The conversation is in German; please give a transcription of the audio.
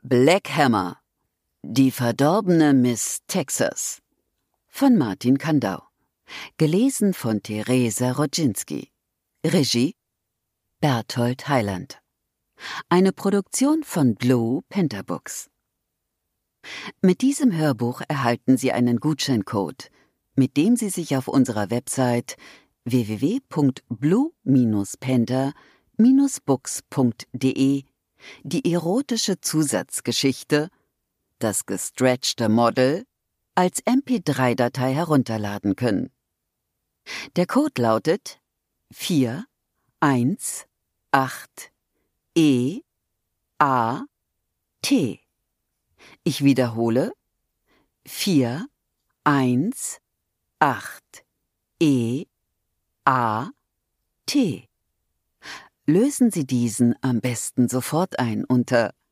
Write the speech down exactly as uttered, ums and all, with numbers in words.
Black Hammer. Die verdorbene Miss Texas von Martin Kandau. Gelesen von Theresa Rodzinski. Regie Berthold Heiland. Eine Produktion von Blue Panther Books. Mit diesem Hörbuch erhalten Sie einen Gutscheincode, mit dem Sie sich auf unserer Website w w w punkt blue panther books punkt de die erotische Zusatzgeschichte Das gestretchte Model als M P drei Datei herunterladen können. Der Code lautet vier eins acht E A T. Ich wiederhole vier eins acht E A T. Lösen Sie diesen am besten sofort ein unter